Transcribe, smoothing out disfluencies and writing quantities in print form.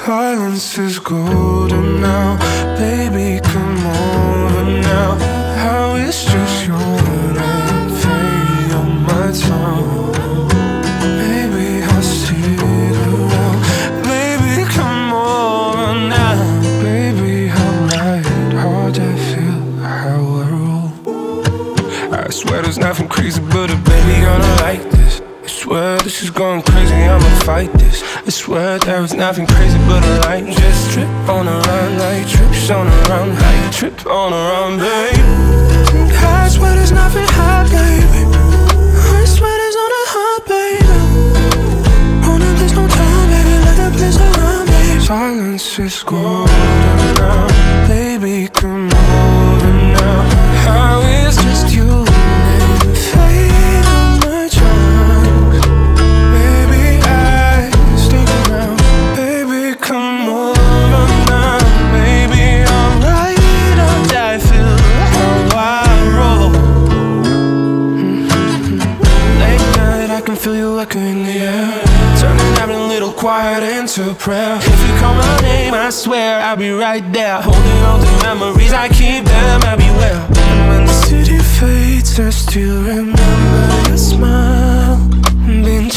Silence is golden now. Baby, come over now. How it's just your name fade on my tongue. Baby, I'll stick around. Baby, come over now. Baby, I'll ride hard, I feel how I roll. I swear there's nothing crazy but a baby gonna like this. I swear this is going crazy, I'ma fight this. I swear there is nothing crazy but a light. Just trip on a run like trips on a run, like trip on a run, babe. I swear there's nothing hot, baby. I swear there's on a hot, baby. Oh no, there's no time, baby, let the place around, baby. Silence is golden now. Baby, come over now. How is just you and fade on my trunk. Baby, I stick around. Baby, come over now. Baby, I'm right on die, feel how I roll. Late night, I can feel you echoing in the air, turning every little quiet into prayer. If you call my name, I swear I'll be right there, holding on to memories, I keep them everywhere. And when the city fades, I still remember your smile. Been